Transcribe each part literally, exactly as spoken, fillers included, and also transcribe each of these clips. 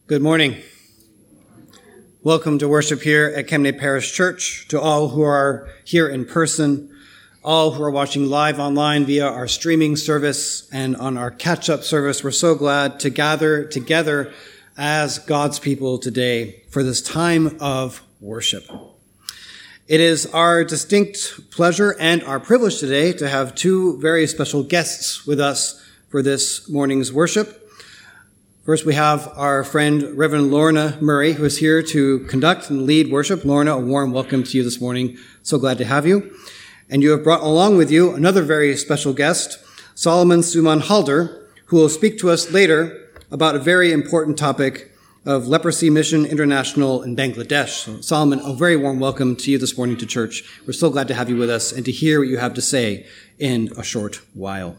Good morning. Welcome to worship here at Kemnay Parish Church, to all who are here in person, all who are watching live online via our streaming service and on our catch-up service. We're so glad to gather together as God's people today for this time of worship. It is our distinct pleasure and our privilege today to have two very special guests with us for this morning's worship. First, we have our friend, Reverend Lorna Murray, who is here to conduct and lead worship. Lorna, a warm welcome to you this morning. So glad to have you. And you have brought along with you another very special guest, Solomon Suman Halder, who will speak to us later about a very important topic of Leprosy Mission International in Bangladesh. So, Solomon, a very warm welcome to you this morning to church. We're so glad to have you with us and to hear what you have to say in a short while.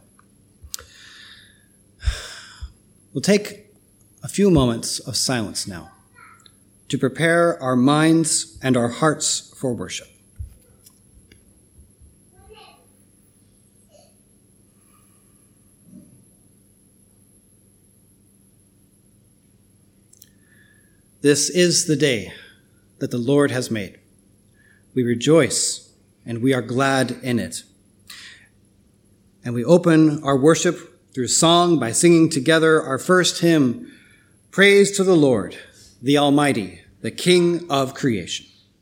We'll take a few moments of silence now to prepare our minds and our hearts for worship. This is the day that the Lord has made. We rejoice and we are glad in it. And we open our worship through song by singing together our first hymn, Praise to the Lord, the Almighty, the King of creation.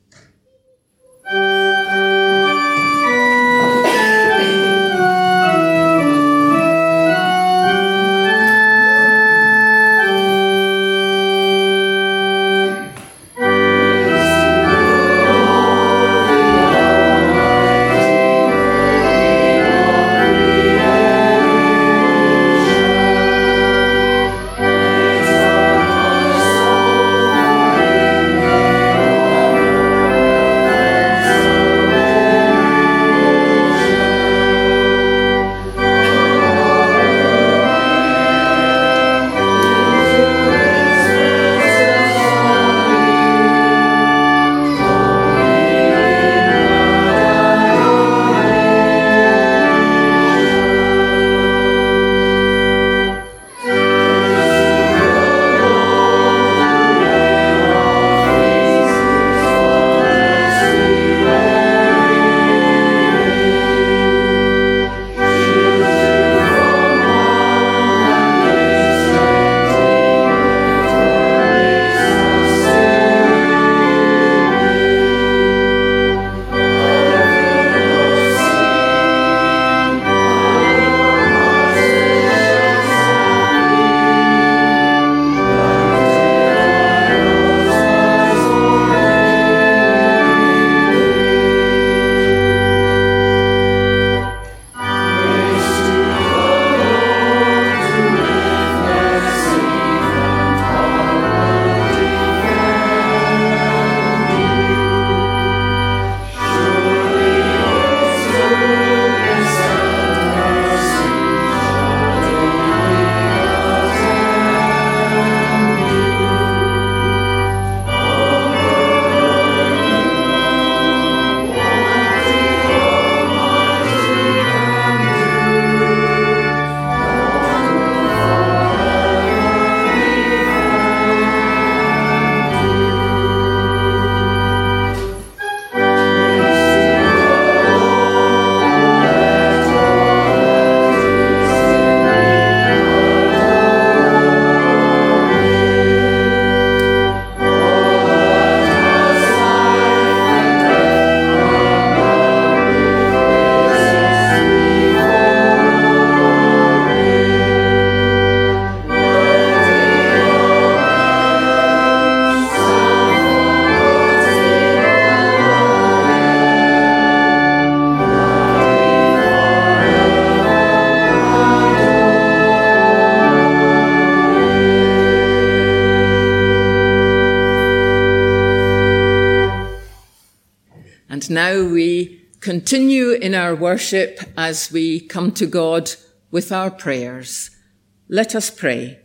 And now we continue in our worship as we come to God with our prayers. Let us pray.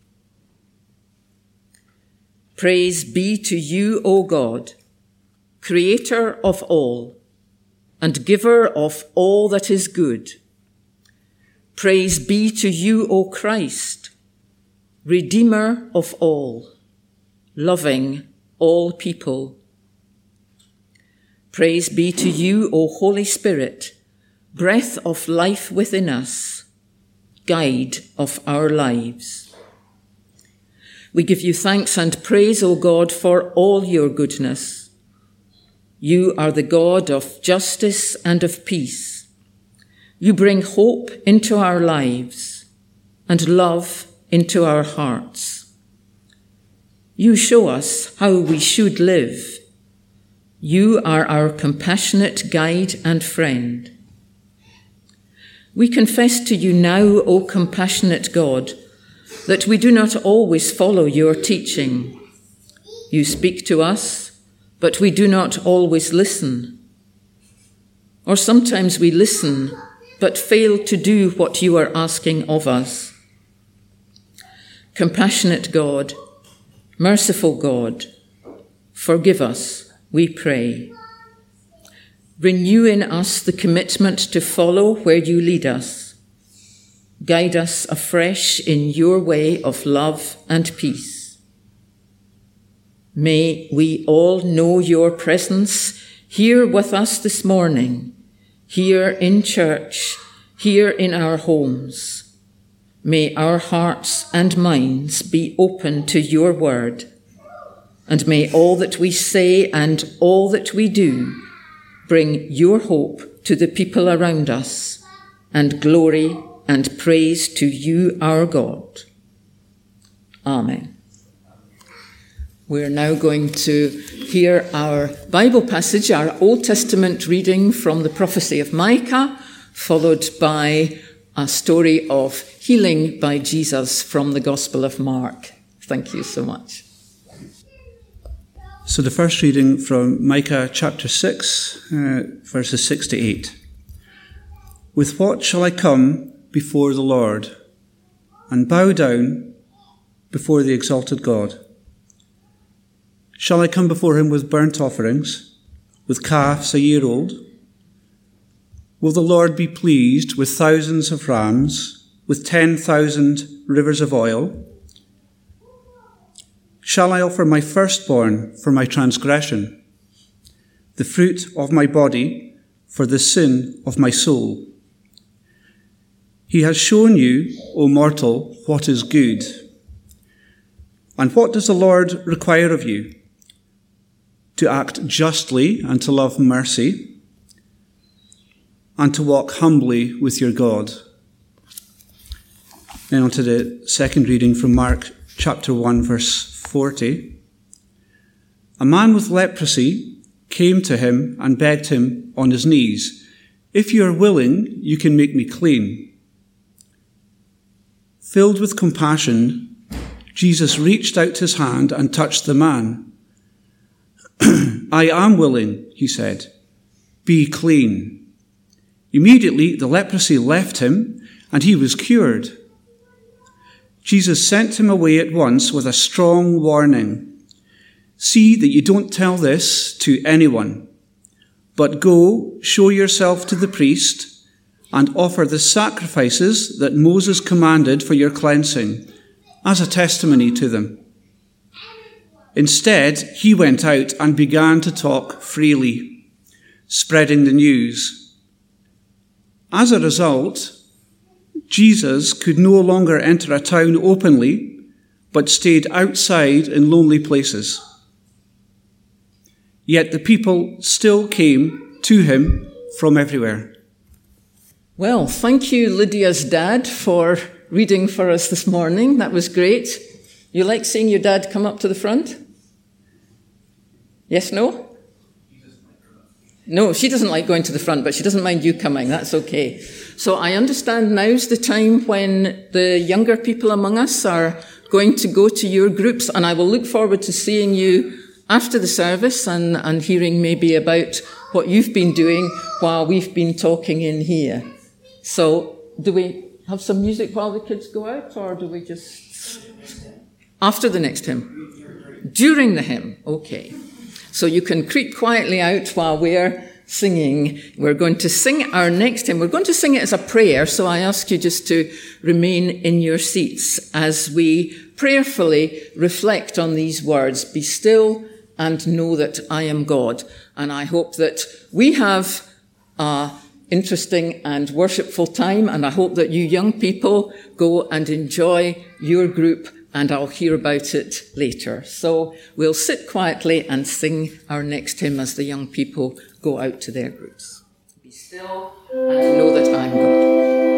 Praise be to you, O God, Creator of all and giver of all that is good. Praise be to you, O Christ, Redeemer of all loving all people. Praise be to you, O Holy Spirit, breath of life within us, guide of our lives. We give you thanks and praise, O God, for all your goodness. You are the God of justice and of peace. You bring hope into our lives and love into our hearts. You show us how we should live. You are our compassionate guide and friend. We confess to you now, O compassionate God, that we do not always follow your teaching. You speak to us, but we do not always listen. Or sometimes we listen, but fail to do what you are asking of us. Compassionate God, merciful God, forgive us, we pray. Renew in us the commitment to follow where you lead us. Guide us afresh in your way of love and peace. May we all know your presence here with us this morning, here in church, here in our homes. May our hearts and minds be open to your word, and may all that we say and all that we do bring your hope to the people around us, and glory and praise to you, our God. Amen. We're now going to hear our Bible passage, our Old Testament reading from the prophecy of Micah, followed by a story of healing by Jesus from the Gospel of Mark. Thank you so much. So the first reading from Micah chapter six, uh, verses six to eight. With what shall I come before the Lord and bow down before the exalted God? Shall I come before him with burnt offerings, with calves a year old? Will the Lord be pleased with thousands of rams, with ten thousand rivers of oil? Shall I offer my firstborn for my transgression, the fruit of my body for the sin of my soul? He has shown you, O mortal, what is good. And what does the Lord require of you? To act justly and to love mercy, and to walk humbly with your God. Then on to the second reading from Mark chapter one, verse forty. A man with leprosy came to him and begged him on his knees, "If you are willing, you can make me clean." Filled with compassion, Jesus reached out his hand and touched the man. "I am willing," he said. "Be clean." Immediately the leprosy left him and he was cured. Jesus sent him away at once with a strong warning. "See that you don't tell this to anyone, but go, show yourself to the priest, and offer the sacrifices that Moses commanded for your cleansing, as a testimony to them." Instead, he went out and began to talk freely, spreading the news. As a result, Jesus could no longer enter a town openly, but stayed outside in lonely places. Yet the people still came to him from everywhere. Well, thank you, Lydia's dad, for reading for us this morning. That was great. You like seeing your dad come up to the front? Yes, no? No, she doesn't like going to the front, but she doesn't mind you coming. That's okay. So I understand now's the time when the younger people among us are going to go to your groups, and I will look forward to seeing you after the service and, and hearing maybe about what you've been doing while we've been talking in here. So do we have some music while the kids go out, or do we just... After the next hymn? During the hymn, okay. So you can creep quietly out while we're singing. We're going to sing our next hymn. We're going to sing it as a prayer, so I ask you just to remain in your seats as we prayerfully reflect on these words, be still and know that I am God. And I hope that we have a interesting and worshipful time, and I hope that you young people go and enjoy your group, and I'll hear about it later. So we'll sit quietly and sing our next hymn as the young people go out to their groups. Be still and know that I'm God.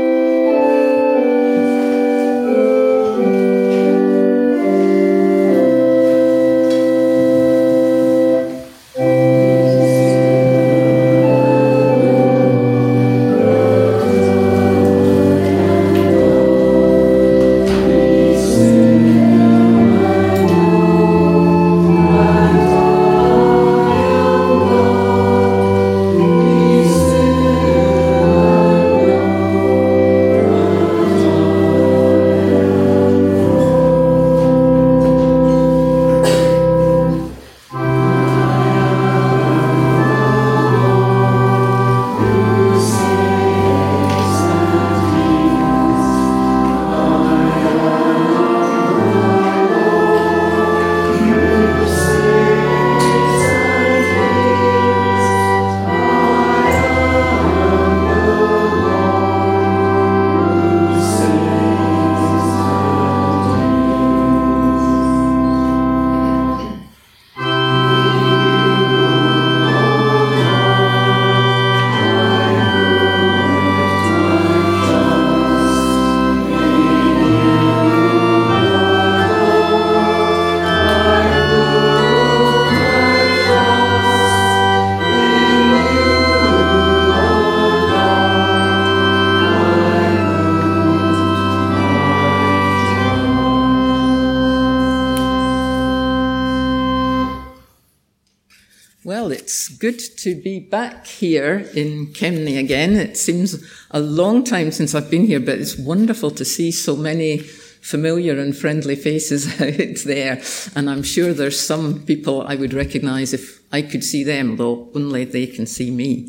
Well, it's good to be back here in Kemney again. It seems a long time since I've been here, but it's wonderful to see so many familiar and friendly faces out there. And I'm sure there's some people I would recognise if I could see them, though only they can see me.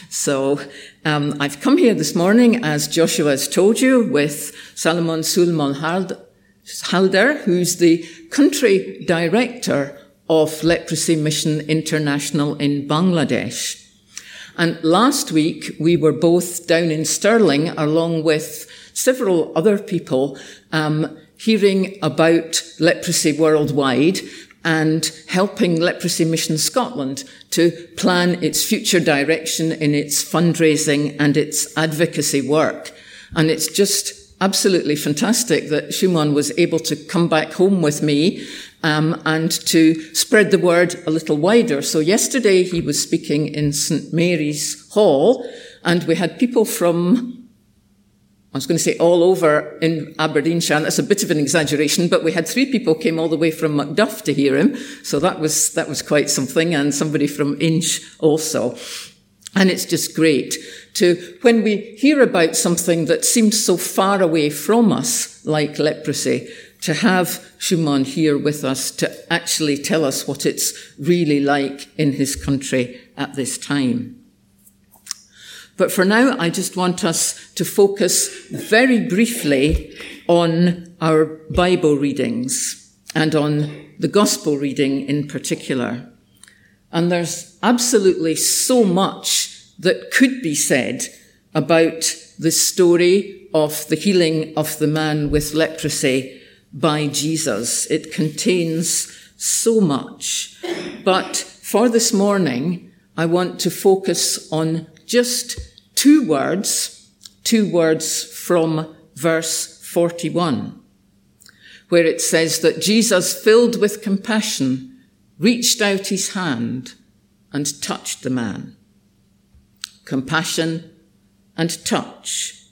So um, I've come here this morning, as Joshua has told you, with Salomon Sulman Halder, who's the country director of Leprosy Mission International in Bangladesh. And last week, we were both down in Stirling, along with several other people, um, hearing about leprosy worldwide and helping Leprosy Mission Scotland to plan its future direction in its fundraising and its advocacy work. And it's just absolutely fantastic that Shumon was able to come back home with me um, and to spread the word a little wider. So yesterday he was speaking in St Mary's Hall, and we had people from, I was going to say all over in Aberdeenshire, and that's a bit of an exaggeration, but we had three people came all the way from Macduff to hear him. So that was, that was quite something, and somebody from Inch also. And it's just great to, when we hear about something that seems so far away from us, like leprosy, to have Shumon here with us to actually tell us what it's really like in his country at this time. But for now, I just want us to focus very briefly on our Bible readings and on the Gospel reading in particular. And there's absolutely so much that could be said about the story of the healing of the man with leprosy by Jesus. It contains so much. But for this morning, I want to focus on just two words, two words from verse forty-one, where it says that Jesus, filled with compassion, reached out his hand and touched the man. Compassion and touch.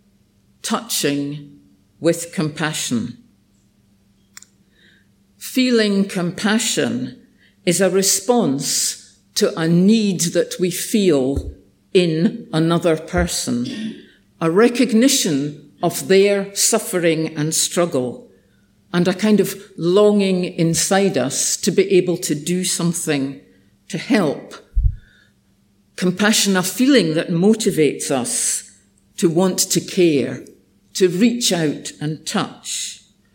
Touching with compassion. Feeling compassion is a response to a need that we feel in another person, a recognition of their suffering and struggle, and a kind of longing inside us to be able to do something to help. Compassion, a feeling that motivates us to want to care, to reach out and touch.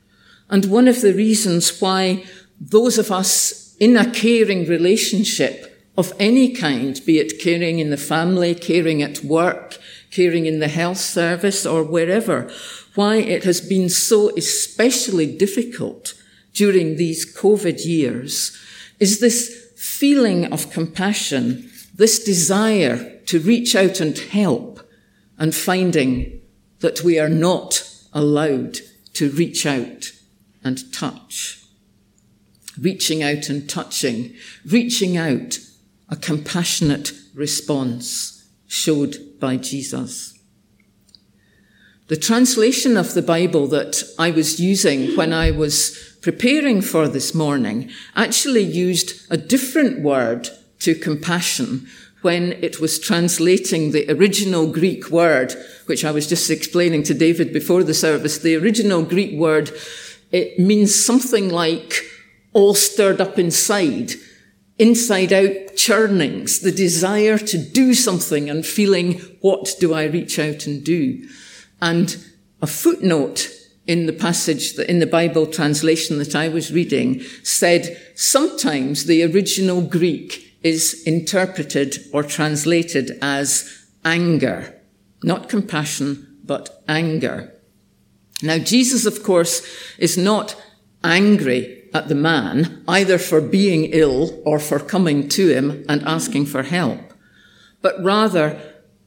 And one of the reasons why those of us in a caring relationship of any kind, be it caring in the family, caring at work, caring in the health service or wherever, why it has been so especially difficult during these COVID years is this feeling of compassion, this desire to reach out and help, and finding that we are not allowed to reach out and touch. Reaching out and touching, reaching out, a compassionate response showed by Jesus. The translation of the Bible that I was using when I was preparing for this morning actually used a different word to compassion when it was translating the original Greek word, which I was just explaining to David before the service. The original Greek word, it means something like all stirred up inside, inside out churnings, the desire to do something and feeling, what do I reach out and do? And a footnote in the passage, in the Bible translation that I was reading, said sometimes the original Greek is interpreted or translated as anger, not compassion, but anger. Now, Jesus, of course, is not angry at the man, either for being ill or for coming to him and asking for help, but rather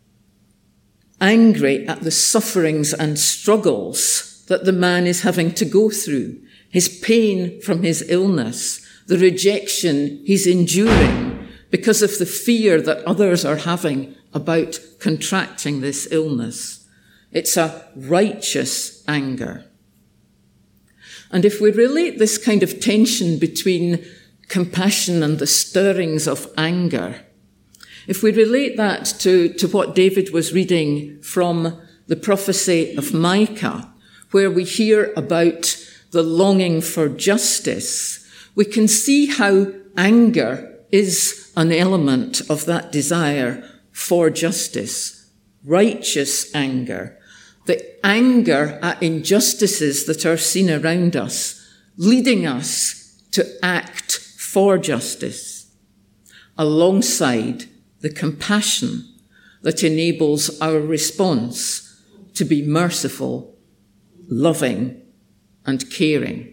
angry at the sufferings and struggles that the man is having to go through, his pain from his illness, the rejection he's enduring because of the fear that others are having about contracting this illness. It's a righteous anger. And if we relate this kind of tension between compassion and the stirrings of anger, if we relate that to, to what David was reading from the prophecy of Micah, where we hear about the longing for justice, we can see how anger is an element of that desire for justice, righteous anger, the anger at injustices that are seen around us, leading us to act for justice, alongside the compassion that enables our response to be merciful, loving, and caring.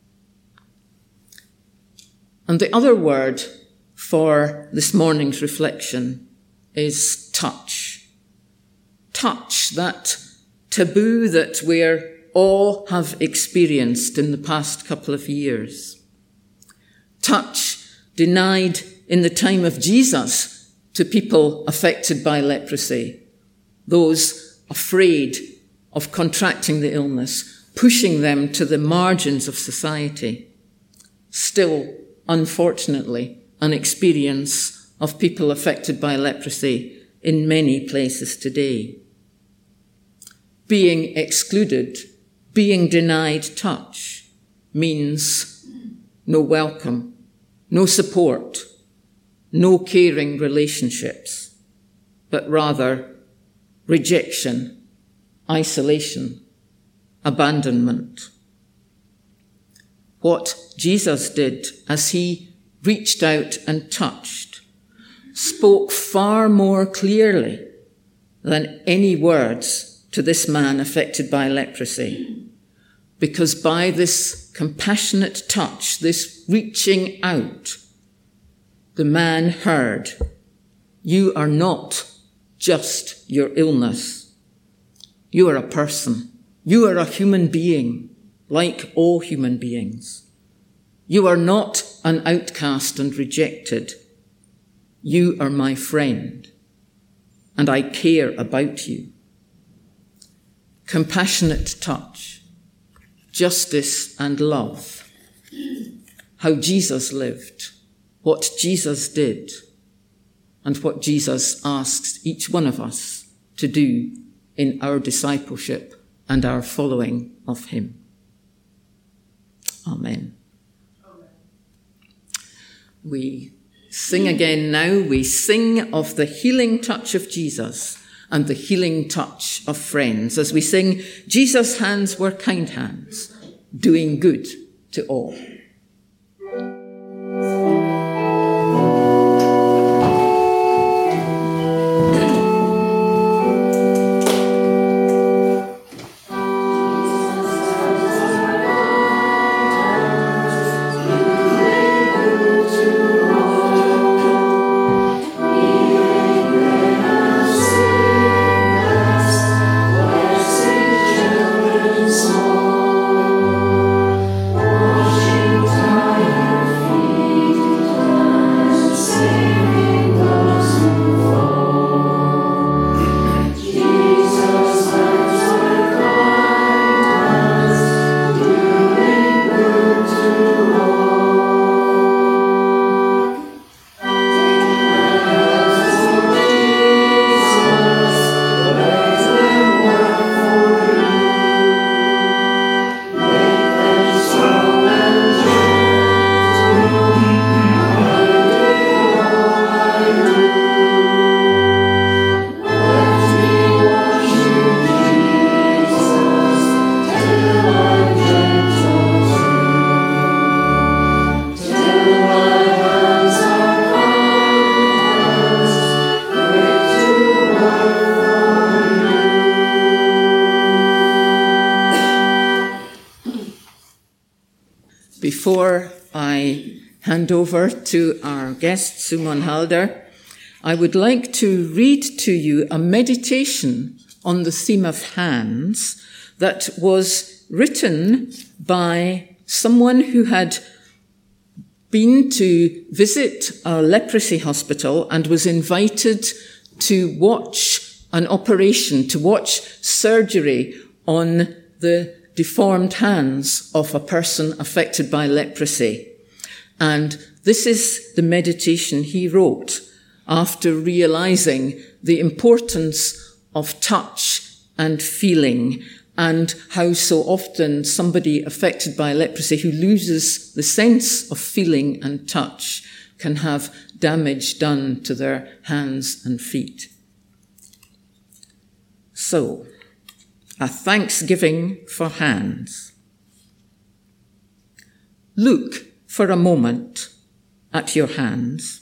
And the other word for this morning's reflection is touch. Touch, that taboo that we all have experienced in the past couple of years. Touch denied in the time of Jesus to people affected by leprosy, those afraid of contracting the illness, pushing them to the margins of society. Still, unfortunately, an experience of people affected by leprosy in many places today. Being excluded, being denied touch, means no welcome, no support, no caring relationships, but rather rejection, isolation, abandonment. What Jesus did as he reached out and touched spoke far more clearly than any words to this man affected by leprosy, because by this compassionate touch, this reaching out, the man heard, "You are not just your illness. You are a person. You are a human being, like all human beings. You are not an outcast and rejected. You are my friend, and I care about you." Compassionate touch, justice and love. How Jesus lived, what Jesus did, and what Jesus asks each one of us to do in our discipleship and our following of him. Amen. Amen. We sing again now. We sing of the healing touch of Jesus and the healing touch of friends as we sing, "Jesus' hands were kind hands, doing good to all. Before I hand over to our guest, Sumon Halder, I would like to read to you a meditation on the theme of hands that was written by someone who had been to visit a leprosy hospital and was invited to watch an operation, to watch surgery on the deformed hands of a person affected by leprosy. And this is the meditation he wrote after realizing the importance of touch and feeling, and how so often somebody affected by leprosy who loses the sense of feeling and touch can have damage done to their hands and feet. So, a thanksgiving for hands. Look for a moment at your hands.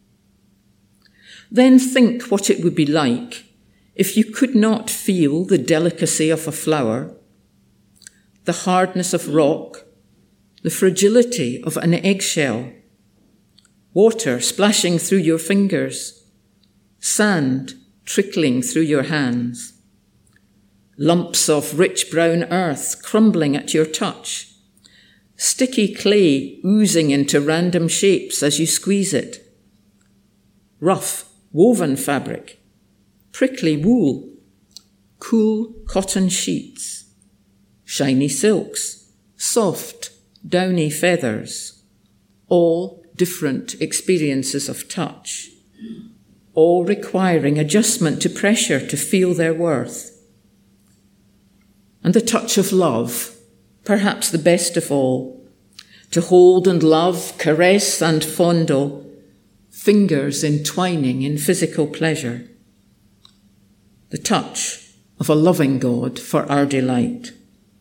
Then think what it would be like if you could not feel the delicacy of a flower, the hardness of rock, the fragility of an eggshell, water splashing through your fingers, sand trickling through your hands, lumps of rich brown earth crumbling at your touch, sticky clay oozing into random shapes as you squeeze it, rough woven fabric, prickly wool, cool cotton sheets, shiny silks, soft, downy feathers, all different experiences of touch, all requiring adjustment to pressure to feel their worth. And the touch of love, perhaps the best of all, to hold and love, caress and fondle, fingers entwining in physical pleasure. The touch of a loving God for our delight.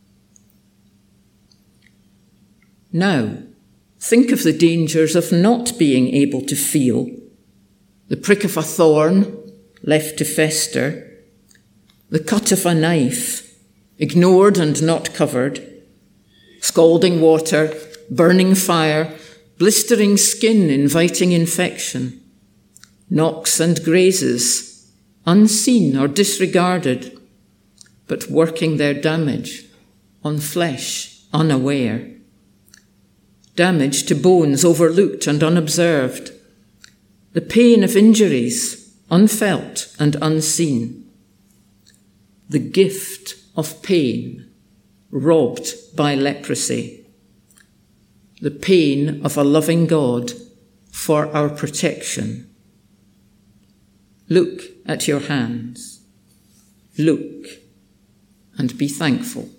Now, think of the dangers of not being able to feel. The prick of a thorn left to fester, the cut of a knife, ignored and not covered, scalding water, burning fire, blistering skin inviting infection, knocks and grazes, unseen or disregarded, but working their damage on flesh unaware. Damage to bones overlooked and unobserved, the pain of injuries unfelt and unseen, the gift of pain robbed by leprosy, the pain of a loving God for our protection. Look at your hands. Look and be thankful.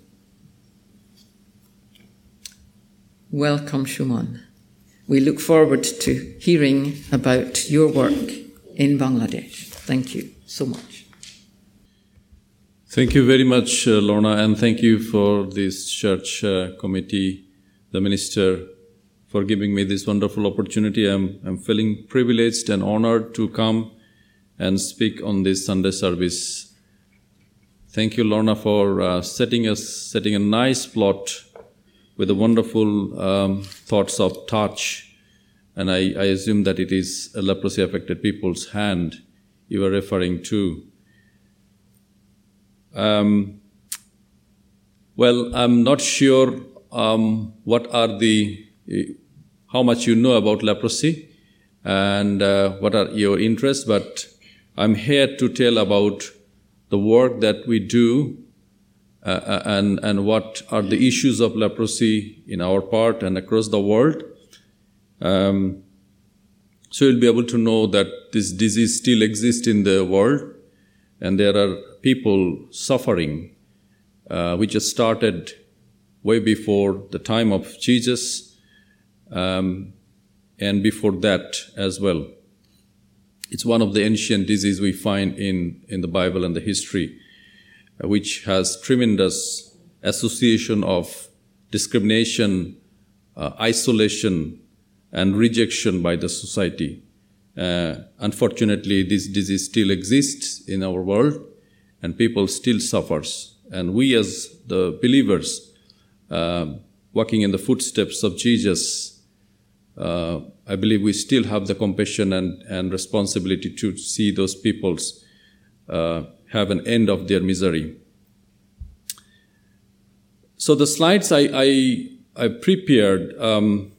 Welcome, Shumon. We look forward to hearing about your work in Bangladesh. Thank you so much. Thank you very much, uh, Lorna, and thank you for this church uh, committee, the minister, for giving me this wonderful opportunity. I'm, I'm feeling privileged and honored to come and speak on this Sunday service. Thank you, Lorna, for uh, setting us, setting a nice plot with the wonderful um, thoughts of touch. And I, I assume that it is a leprosy-affected people's hand you are referring to. Um, well, I'm not sure um, what are the, how much you know about leprosy and uh, what are your interests, but I'm here to tell about the work that we do uh, and, and what are the issues of leprosy in our part and across the world. Um, so you'll be able to know that this disease still exists in the world and there are people suffering, uh, which has started way before the time of Jesus um, and before that as well. It's one of the ancient diseases we find in, in the Bible and the history, uh, which has tremendous association of discrimination, uh, isolation, and rejection by the society. Uh, unfortunately, this disease still exists in our world, and people still suffers. And we as the believers, uh, walking in the footsteps of Jesus, uh, I believe we still have the compassion and, and responsibility to see those peoples uh, have an end of their misery. So the slides I, I, I prepared um,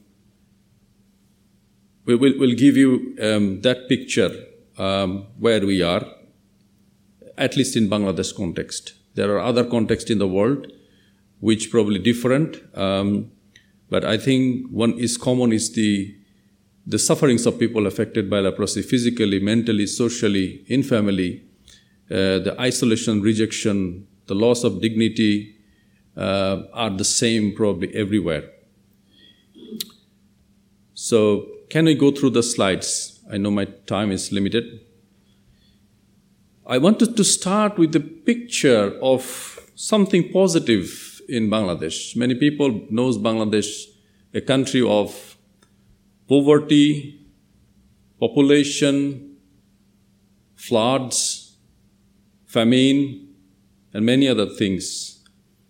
we will will give you um, that picture um, where we are, at least in Bangladesh context. There are other contexts in the world which probably different, um, but I think one is common is the the sufferings of people affected by leprosy, physically, mentally, socially, in family, uh, the isolation, rejection, the loss of dignity uh, are the same probably everywhere. So can we go through the slides? I know my time is limited. I wanted to start with the picture of something positive in Bangladesh. Many people knows Bangladesh, a country of poverty, population, floods, famine, and many other things.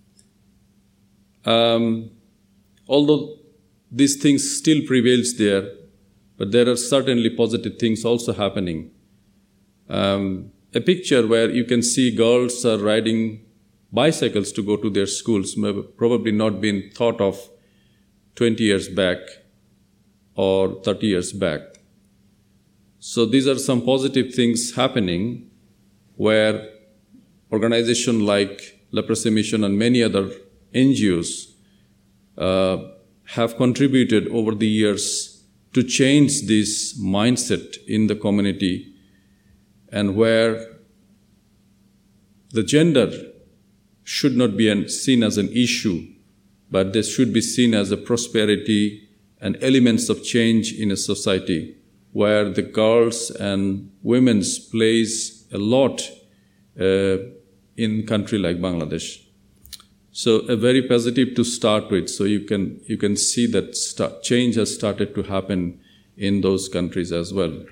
Um, although these things still prevails there, but there are certainly positive things also happening. Um, a picture where you can see girls are riding bicycles to go to their schools, probably not been thought of twenty years back or thirty years back. So these are some positive things happening where organizations like Leprosy Mission and many other N G Os uh, have contributed over the years to change this mindset in the community, and where the gender should not be an, seen as an issue, but this should be seen as a prosperity and elements of change in a society where the girls and women's plays a lot uh, in a country like Bangladesh. So a very positive to start with. So you can you can see that start, change has started to happen in those countries as well.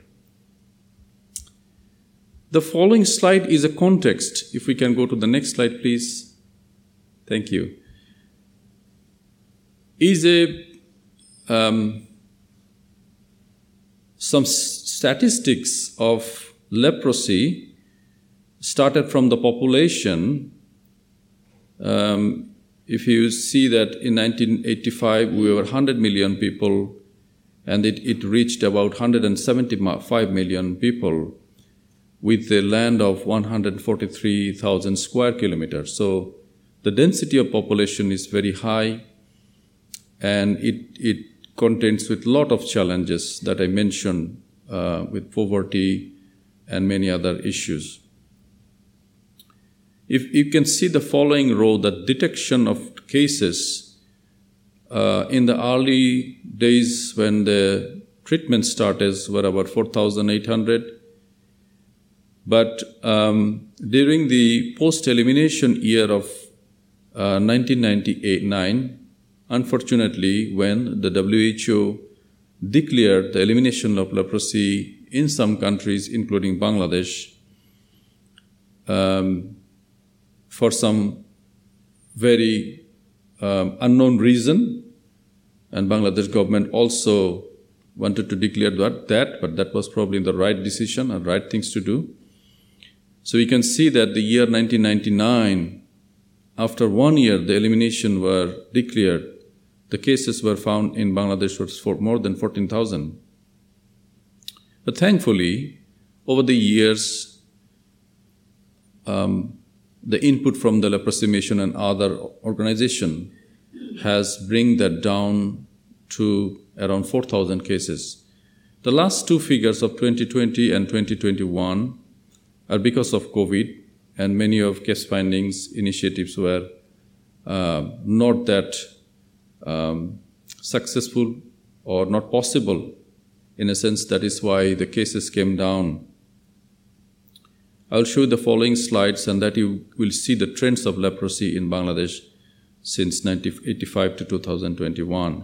The following slide is a context. If we can go to the next slide, please. Thank you. Is a um, some statistics of leprosy started from the population. Um, if you see that in nineteen eighty-five we were one hundred million people, and it, it reached about one hundred seventy-five million people with a land of one hundred forty-three thousand square kilometers. So the density of population is very high, and it, it contains with a lot of challenges that I mentioned uh, with poverty and many other issues. If you can see the following row, the detection of cases uh, in the early days when the treatment started were about four thousand eight hundred. But um, during the post-elimination year of uh, nineteen ninety-nine, unfortunately, when the W H O declared the elimination of leprosy in some countries, including Bangladesh, um, for some very um, unknown reason, and Bangladesh government also wanted to declare that, that, but that was probably the right decision and right things to do. So we can see that the year nineteen ninety-nine, after one year the elimination were declared, the cases were found in Bangladesh was for more than fourteen thousand. But thankfully, over the years, um, the input from the Leprosy Mission and other organization has bring that down to around four thousand cases. The last two figures of twenty twenty and twenty twenty-one are because of COVID, and many of case findings initiatives were uh, not that um, successful or not possible. In a sense, that is why the cases came down. I'll show you the following slides, and that you will see the trends of leprosy in Bangladesh since nineteen eighty-five to two thousand twenty-one.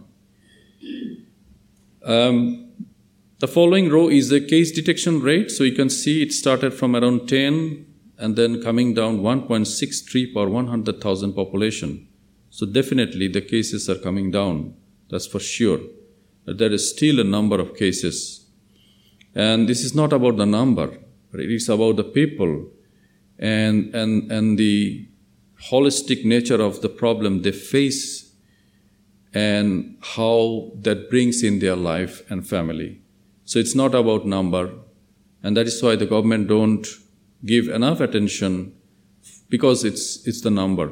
Um, the following row is the case detection rate. So you can see it started from around ten and then coming down one point six three per one hundred thousand population. So definitely the cases are coming down, that's for sure. But there is still a number of cases. And this is not about the number, but it is about the people and, and, and the holistic nature of the problem they face and how that brings in their life and family. So it's not about number, and that is why the government don't give enough attention, because it's it's the number.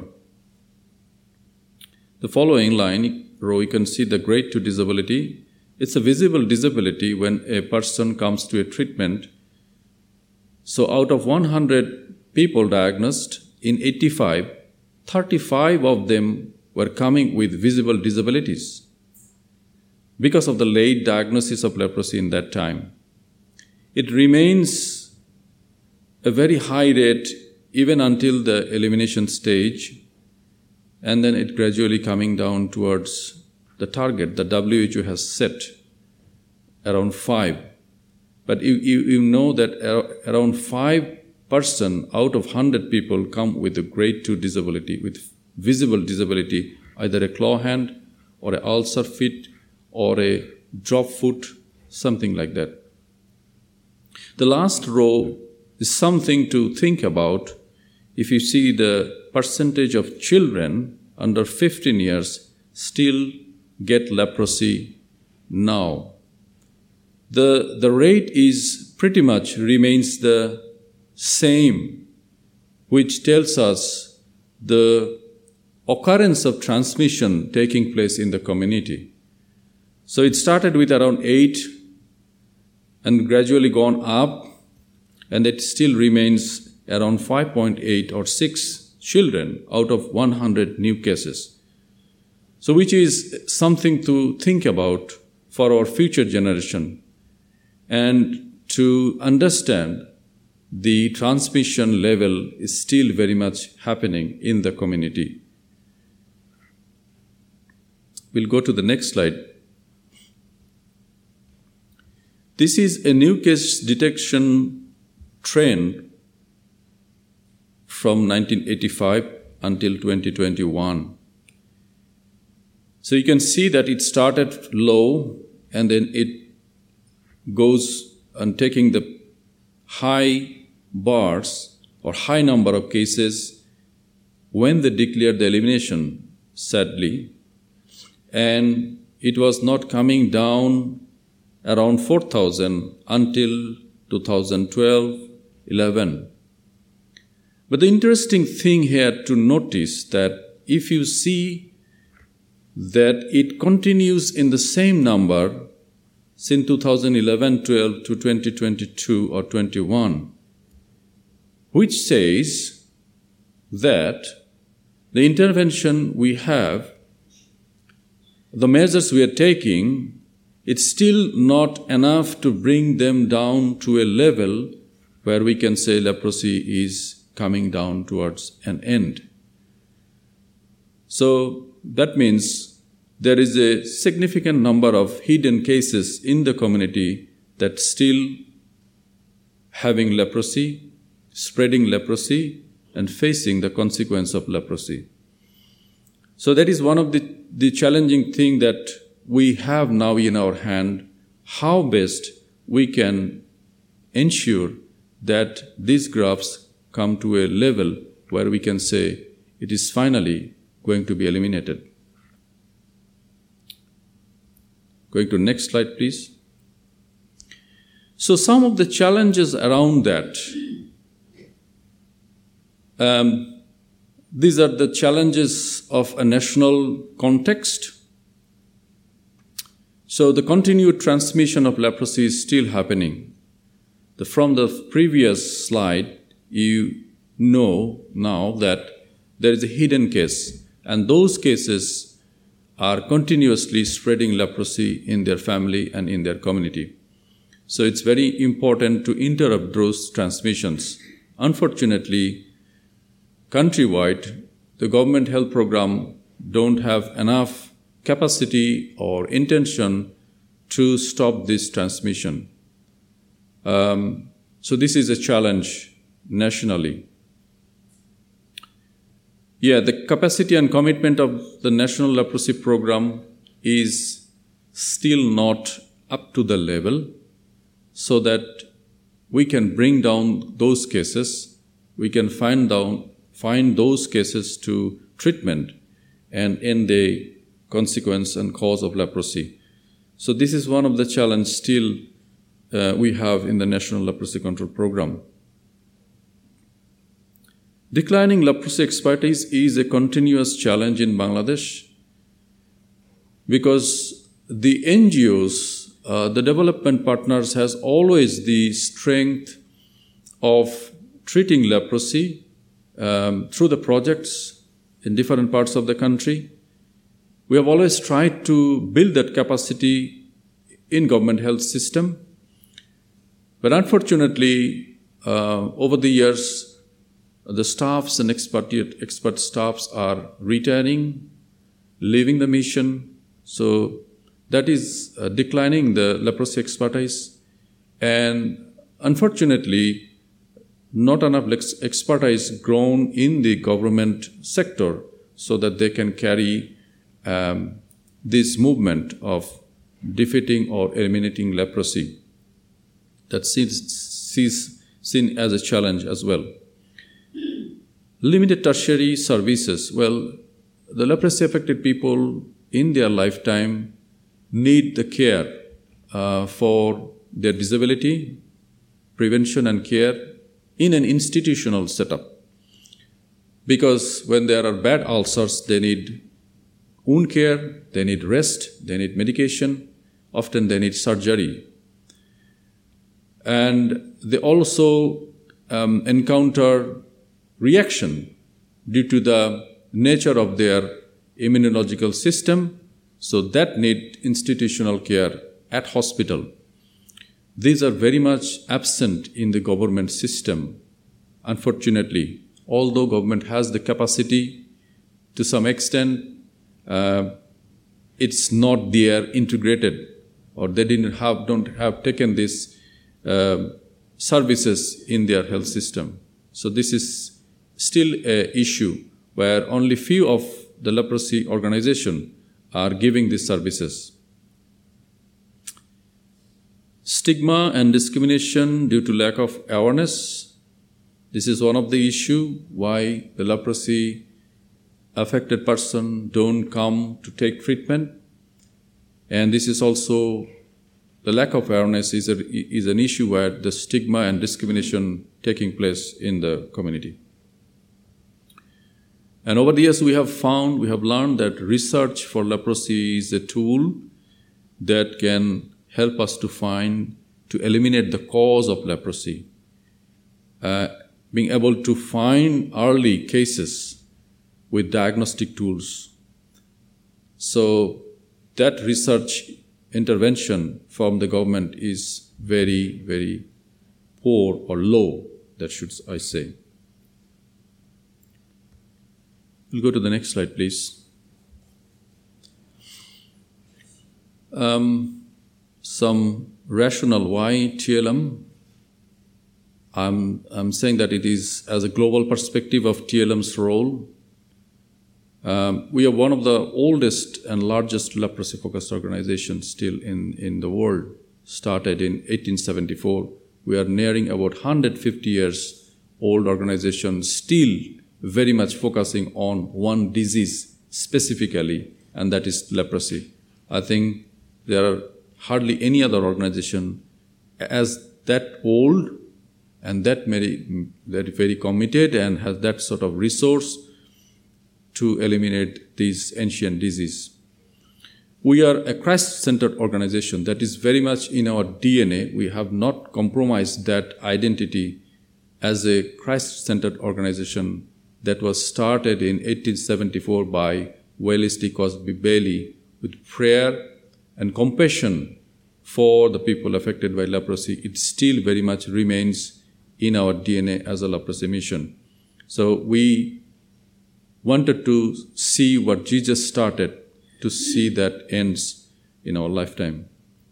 The following line row, you can see the grade two disability. It's a visible disability when a person comes to a treatment. So out of one hundred people diagnosed, in eighty-five, thirty-five of them were coming with visible disabilities because of the late diagnosis of leprosy in that time. It remains a very high rate even until the elimination stage, and then it gradually coming down towards the target the W H O has set, around five. But you, you, you know that around five percent out of one hundred people come with a grade two disability, with visible disability, either a claw hand or an ulcer feet or a drop foot, something like that. The last row is something to think about. If you see the percentage of children under fifteen years still get leprosy now. The, the rate is pretty much remains the same, which tells us the occurrence of transmission taking place in the community. So it started with around eight and gradually gone up, and it still remains around five point eight or six children out of one hundred new cases. So which is something to think about for our future generation and to understand the transmission level is still very much happening in the community. We'll go to the next slide. This is a new case detection trend from nineteen eighty-five until twenty twenty-one. So you can see that it started low and then it goes on taking the high bars or high number of cases when they declared the elimination, sadly, and it was not coming down around four thousand until two thousand twelve eleven. But the interesting thing here to notice that if you see that it continues in the same number since two thousand eleven twelve to twenty twenty-two or twenty-one, which says that the intervention we have, the measures we are taking, it's still not enough to bring them down to a level where we can say leprosy is coming down towards an end. So that means there is a significant number of hidden cases in the community that still having leprosy, spreading leprosy, and facing the consequence of leprosy. So that is one of the, the challenging thing that we have now in our hand, how best we can ensure that these graphs come to a level where we can say it is finally going to be eliminated. Going to next slide, please. So some of the challenges around that, um, these are the challenges of a national context. So the continued transmission of leprosy is still happening. The, from the previous slide, you know now that there is a hidden case, and those cases are continuously spreading leprosy in their family and in their community. So it's very important to interrupt those transmissions. Unfortunately, countrywide, the government health program don't have enough capacity or intention to stop this transmission. Um, so this is a challenge nationally. Yeah, the capacity and commitment of the National Leprosy Program is still not up to the level so that we can bring down those cases, we can find down, find those cases to treatment and end the consequence and cause of leprosy. So this is one of the challenges still uh, we have in the National Leprosy Control Program. Declining leprosy expertise is a continuous challenge in Bangladesh because the N G Os, uh, the development partners, has always the strength of treating leprosy um, through the projects in different parts of the country. We have always tried to build that capacity in government health system. But unfortunately, uh, over the years, the staffs and expert, expert staffs are retiring, leaving the mission. So that is uh, declining the leprosy expertise. And unfortunately, not enough expertise grown in the government sector so that they can carry um, this movement of defeating or eliminating leprosy. That sees seen as a challenge as well. Limited tertiary services. Well, the leprosy-affected people in their lifetime need the care uh, for their disability, prevention and care in an institutional setup. Because when there are bad ulcers, they need wound care, they need rest, they need medication, often they need surgery. And they also um, encounter reaction due to the nature of their immunological system, so that need institutional care at hospital. These are very much absent in the government system, unfortunately. Although government has the capacity to some extent, uh, it's not there integrated, or they didn't have, don't have taken these uh, services in their health system. So this is still an issue where only few of the leprosy organization are giving these services. Stigma and discrimination due to lack of awareness. This is one of the issue why the leprosy affected person don't come to take treatment. And this is also the lack of awareness is, a, is an issue where the stigma and discrimination taking place in the community. And over the years we have found, we have learned that research for leprosy is a tool that can help us to find, to eliminate the cause of leprosy. Uh, being able to find early cases with diagnostic tools. So that research intervention from the government is very, very poor or low, that should I say. We'll go to the next slide, please. Um, some rationale why T L M. I'm, I'm saying that it is as a global perspective of T L M's role. Um, we are one of the oldest and largest leprosy-focused organizations still in, in the world. Started in eighteen seventy-four. We are nearing about one hundred fifty years old organization, still very much focusing on one disease specifically, and that is leprosy. I think there are hardly any other organization as that old and that very, that very committed and has that sort of resource to eliminate these ancient disease. We are a Christ-centered organization that is very much in our D N A. We have not compromised that identity as a Christ-centered organization that was started in eighteen seventy-four by Wallis D. Cosby Bailey with prayer and compassion for the people affected by leprosy. It still very much remains in our D N A as a leprosy mission. So we wanted to see what Jesus started, to see that ends in our lifetime.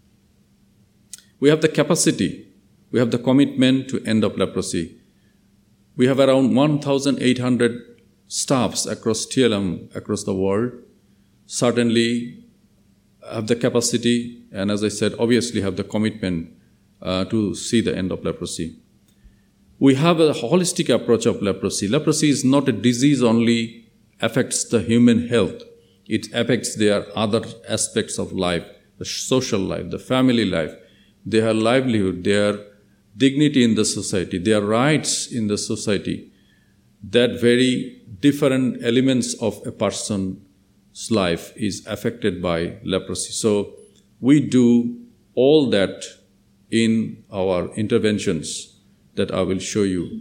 We have the capacity, we have the commitment to end up leprosy. We have around one thousand eight hundred staffs across T L M, across the world. Certainly have the capacity and, as I said, obviously have the commitment uh, to see the end of leprosy. We have a holistic approach of leprosy. Leprosy is not a disease only affects the human health. It affects their other aspects of life, the social life, the family life, their livelihood, their dignity in the society, their rights in the society. That very different elements of a person's life is affected by leprosy. So we do all that in our interventions that I will show you.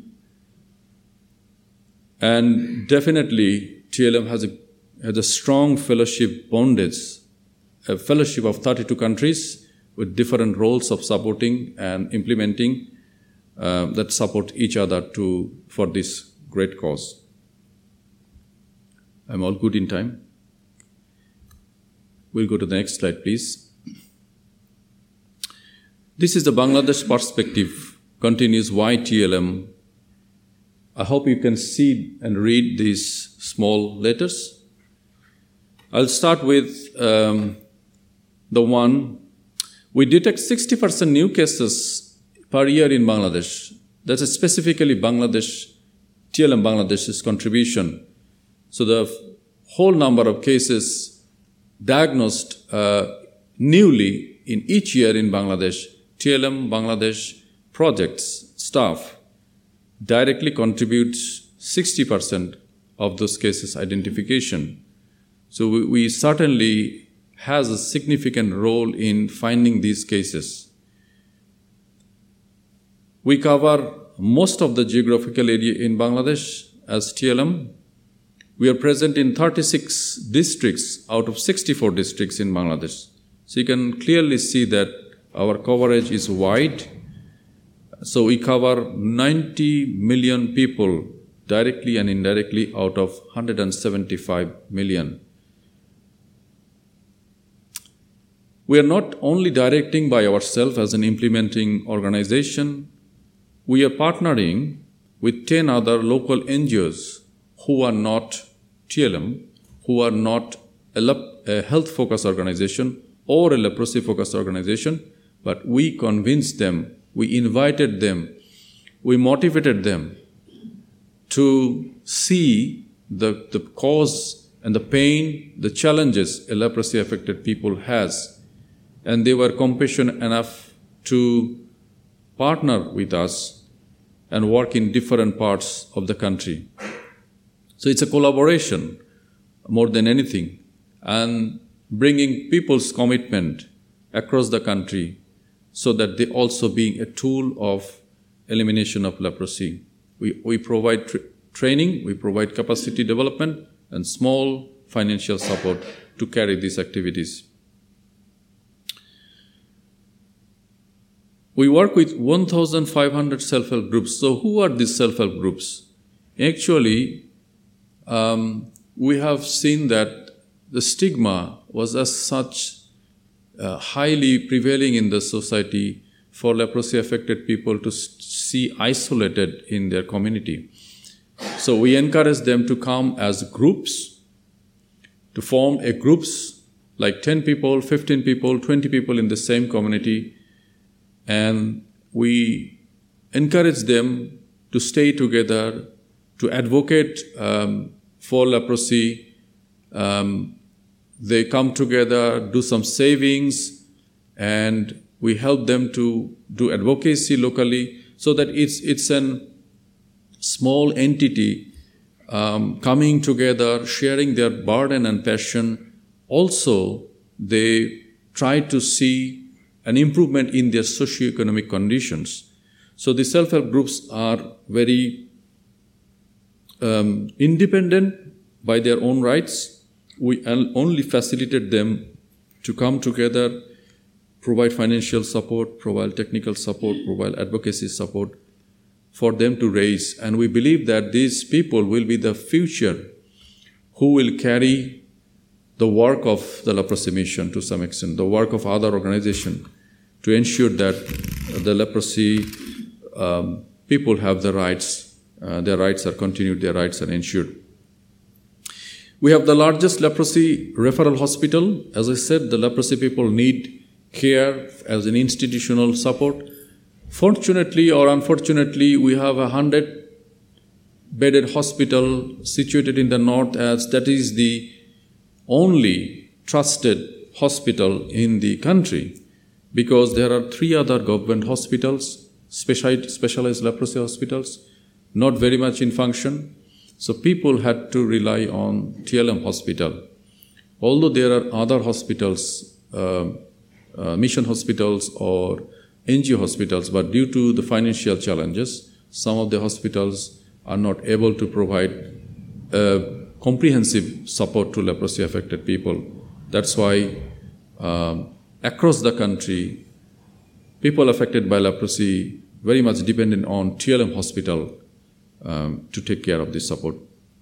And definitely T L M has a, has a strong fellowship bondage, a fellowship of thirty-two countries with different roles of supporting and implementing uh, that support each other to for this great cause. I'm all good in time. We'll go to the next slide, please. This is the Bangladesh perspective, continues why T L M. I hope you can see and read these small letters. I'll start with um, the one, we detect sixty percent new cases per year in Bangladesh. That's specifically Bangladesh, T L M Bangladesh's contribution. So the whole number of cases diagnosed uh, newly in each year in Bangladesh, T L M Bangladesh projects staff directly contributes sixty percent of those cases identification. So we, we certainly has a significant role in finding these cases. We cover most of the geographical area in Bangladesh as T L M. We are present in thirty-six districts out of sixty-four districts in Bangladesh. So you can clearly see that our coverage is wide. So we cover ninety million people directly and indirectly out of one hundred seventy-five million. We are not only directing by ourselves as an implementing organization, we are partnering with ten other local N G Os who are not T L M, who are not a, lep- a health-focused organization or a leprosy-focused organization, but we convinced them, we invited them, we motivated them to see the, the cause and the pain, the challenges a leprosy-affected people has. And they were compassionate enough to partner with us and work in different parts of the country. So it's a collaboration more than anything, and bringing people's commitment across the country so that they also being a tool of elimination of leprosy. We, we provide tra- training, we provide capacity development and small financial support to carry these activities. we work with one thousand five hundred self-help groups. So who are these self-help groups? Actually, um, we have seen that the stigma was as such uh, highly prevailing in the society for leprosy-affected people to see isolated in their community. So we encourage them to come as groups, to form a groups like ten people, fifteen people, twenty people in the same community, and we encourage them to stay together, to advocate um, for leprosy. Um, they come together, do some savings, and we help them to do advocacy locally, so that it's it's an small entity um, coming together, sharing their burden and passion. Also, they try to see an improvement in their socioeconomic conditions. So the self-help groups are very um, independent by their own rights. We only facilitate them to come together, provide financial support, provide technical support, provide advocacy support for them to raise. And we believe that these people will be the future who will carry the work of the leprosy mission to some extent, the work of other organizations, to ensure that the leprosy um, people have the rights, uh, their rights are continued, their rights are ensured. We have the largest leprosy referral hospital. As I said, the leprosy people need care as an institutional support. Fortunately or unfortunately, we have a hundred bedded hospital situated in the north, as that is the only trusted hospital in the country, because there are three other government hospitals, specialized, specialized leprosy hospitals, not very much in function. So people had to rely on T L M hospital. Although there are other hospitals, uh, uh, mission hospitals or N G O hospitals, but due to the financial challenges, some of the hospitals are not able to provide uh, comprehensive support to leprosy affected people. That's why um, across the country, people affected by leprosy very much dependent on T L M hospital um, to take care of this support.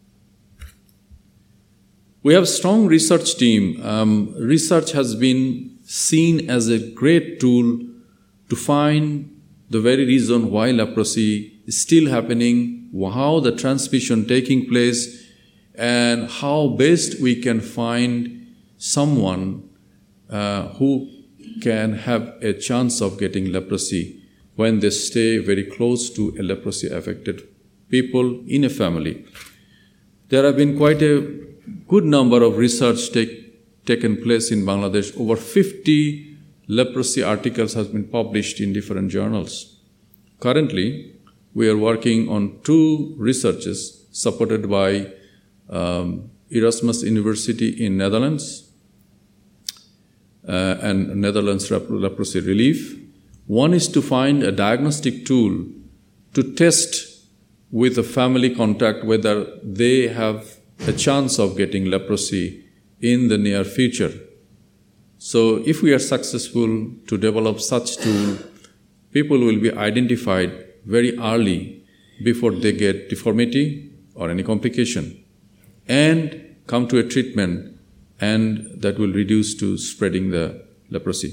We have a strong research team. Um, research has been seen as a great tool to find the very reason why leprosy is still happening, how the transmission taking place, and how best we can find someone uh, who can have a chance of getting leprosy when they stay very close to a leprosy affected people in a family. There have been quite a good number of research take, taken place in Bangladesh. Over fifty leprosy articles have been published in different journals. Currently, we are working on two researches supported by um, Erasmus University in Netherlands uh, and Netherlands Leprosy Relief. One is to find a diagnostic tool to test with a family contact whether they have a chance of getting leprosy in the near future. So if we are successful to develop such tool, people will be identified very early before they get deformity or any complication, and come to a treatment, and that will reduce to spreading the leprosy.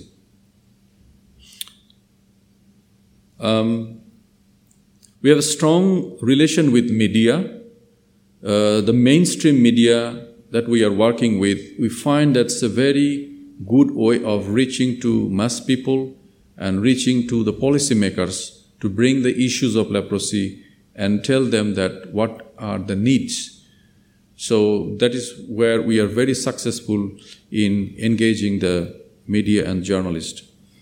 Um, we have a strong relation with media. Uh, the mainstream media that we are working with, we find that's a very good way of reaching to mass people and reaching to the policymakers to bring the issues of leprosy and tell them that what are the needs. So that is where we are very successful in engaging the media and journalists.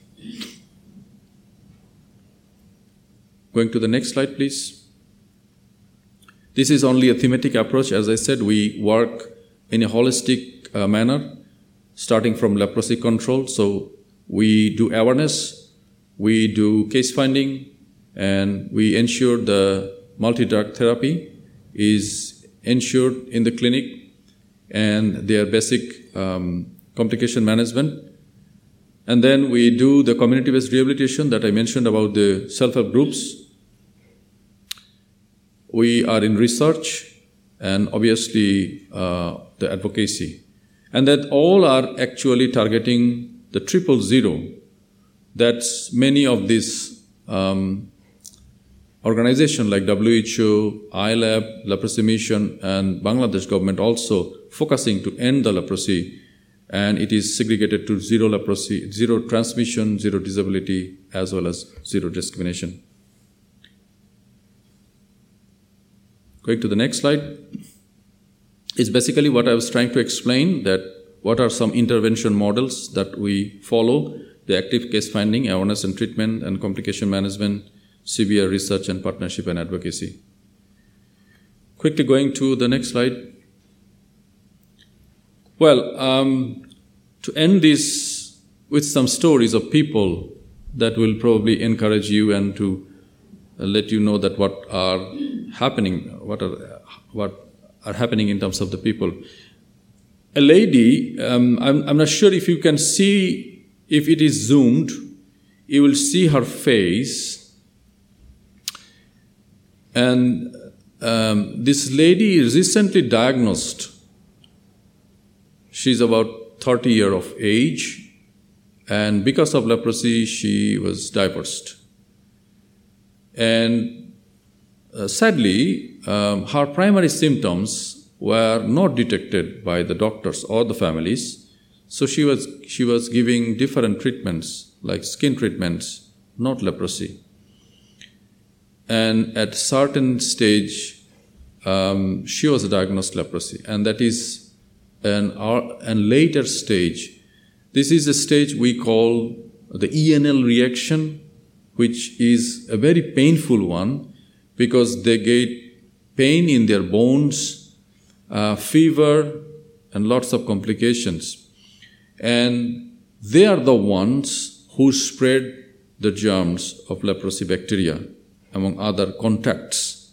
Going to the next slide, please. This is only a thematic approach. As I said, we work in a holistic uh, manner, starting from leprosy control. So we do awareness, we do case finding, and we ensure the multi-drug therapy is ensured in the clinic, and their basic um, complication management. And then we do the community-based rehabilitation that I mentioned about the self-help groups. We are in research and obviously uh, the advocacy. And that all are actually targeting the triple zero that many of these um, organizations like W H O, I L A B, Leprosy Mission, and Bangladesh government also focusing to end the leprosy. And it is segregated to zero leprosy, zero transmission, zero disability, as well as zero discrimination. Going to the next slide is basically what I was trying to explain, that what are some intervention models that we follow: the active case finding, awareness and treatment, and complication management, severe research and partnership and advocacy. Quickly going to the next slide. Well, um, to end this with some stories of people that will probably encourage you and to uh, let you know that what are happening, what are what are happening in terms of the people. A lady, um, I'm, I'm not sure if you can see, if it is zoomed, you will see her face. And um, this lady is recently diagnosed. She's about thirty years of age, and because of leprosy, she was divorced. And uh, sadly, um, her primary symptoms were not detected by the doctors or the families. So she was she was giving different treatments, like skin treatments, not leprosy. And at certain stage, um, she was diagnosed leprosy, and that is an and later stage. This is a stage we call the E N L reaction, which is a very painful one because they get pain in their bones, uh, fever, and lots of complications. And they are the ones who spread the germs of leprosy bacteria among other contacts.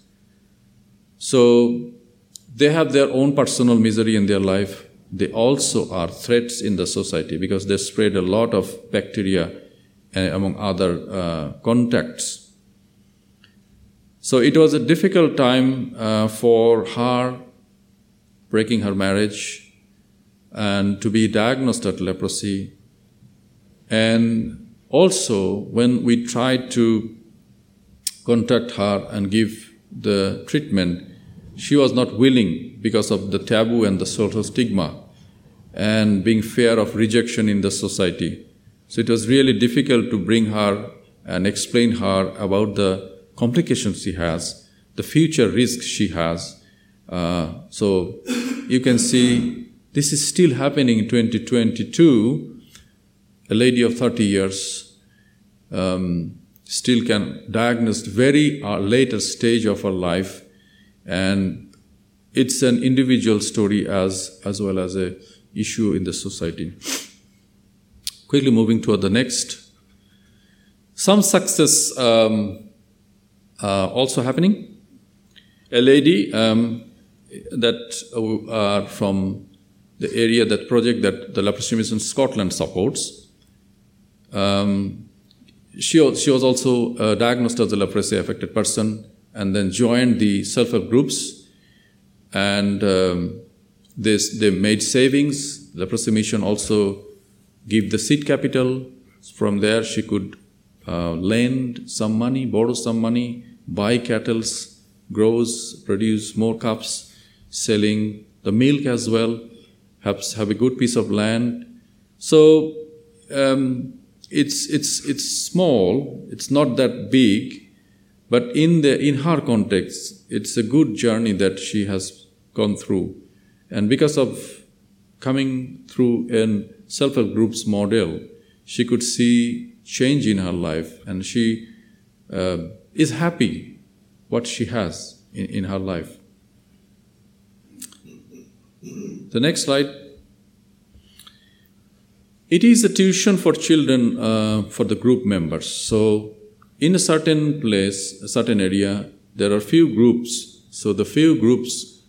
So they have their own personal misery in their life. They also are threats in the society because they spread a lot of bacteria uh, among other uh, contacts. So it was a difficult time uh, for her breaking her marriage and to be diagnosed with leprosy. And also when we tried to contact her and give the treatment, she was not willing because of the taboo and the social stigma and being fear of rejection in the society. So it was really difficult to bring her and explain her about the complications she has, the future risks she has. Uh, so you can see this is still happening in twenty twenty-two. A lady of thirty years um, still can diagnose very uh, later stage of her life. And it's an individual story as, as well as a issue in the society. Quickly moving to the next. Some success um, uh, also happening. A lady um, that are uh, from the area, that project that the Leprosy Mission Scotland supports. Um, she, she was also uh, diagnosed as a leprosy affected person, and then joined the self-help groups, and um, this, they made savings. Leprosy Mission also gave the seed capital. From there, she could uh, lend some money, borrow some money, buy cattle, grows, produce more cups, selling the milk as well, have, have a good piece of land. So um, it's it's it's small. It's not that big. But in the in her context, it's a good journey that she has gone through. And because of coming through a self-help groups model, she could see change in her life, and she uh, is happy what she has in, in her life. The next slide. It is a tuition for children uh, for the group members. So in a certain place, a certain area, there are few groups. So the few groups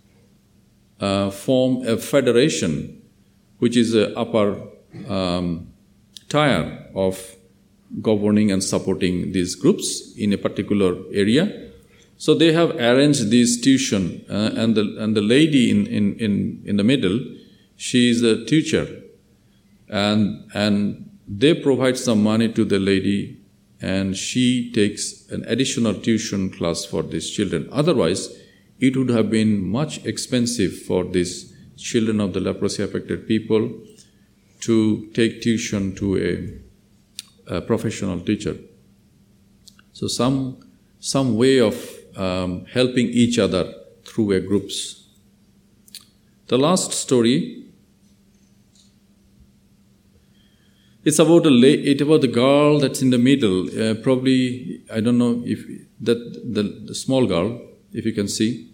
uh, form a federation, which is a upper um, tired of governing and supporting these groups in a particular area. So they have arranged this tuition, uh, and the and the lady in, in, in, in the middle, she is a teacher, and and they provide some money to the lady, and she takes an additional tuition class for these children. Otherwise, it would have been much expensive for these children of the leprosy affected people to take tuition to a, a professional teacher. So some some way of um, helping each other through a groups. The last story, it's about a la- it about the girl that's in the middle. Uh, probably I don't know if that the, the small girl, if you can see,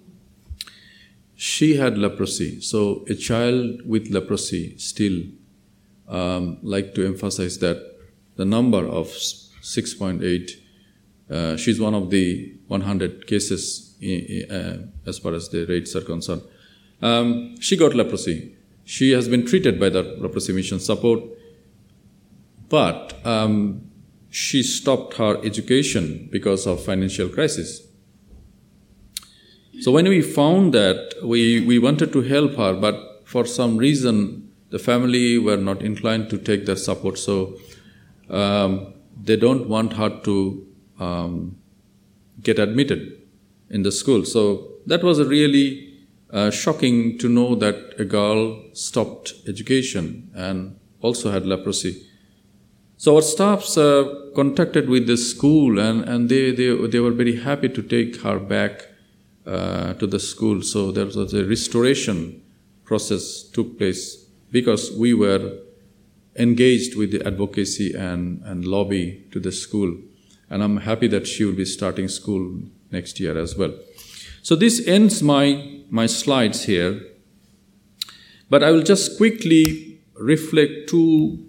she had leprosy. So a child with leprosy still um, like to emphasize that the number of six point eight. Uh, she's one of the one hundred cases uh, as far as the rates are concerned. Um, she got leprosy. She has been treated by the Leprosy Mission Support, but um, she stopped her education because of financial crisis. So when we found that, we, we wanted to help her, but for some reason the family were not inclined to take their support. So um, they don't want her to Um, get admitted in the school. So that was a really uh, shocking to know that a girl stopped education and also had leprosy. So our staffs uh, contacted with the school, and, and they, they, they were very happy to take her back uh, to the school. So there was a restoration process took place because we were engaged with the advocacy and, and lobby to the school. And I'm happy that she will be starting school next year as well. So this ends my, my slides here. But I will just quickly reflect two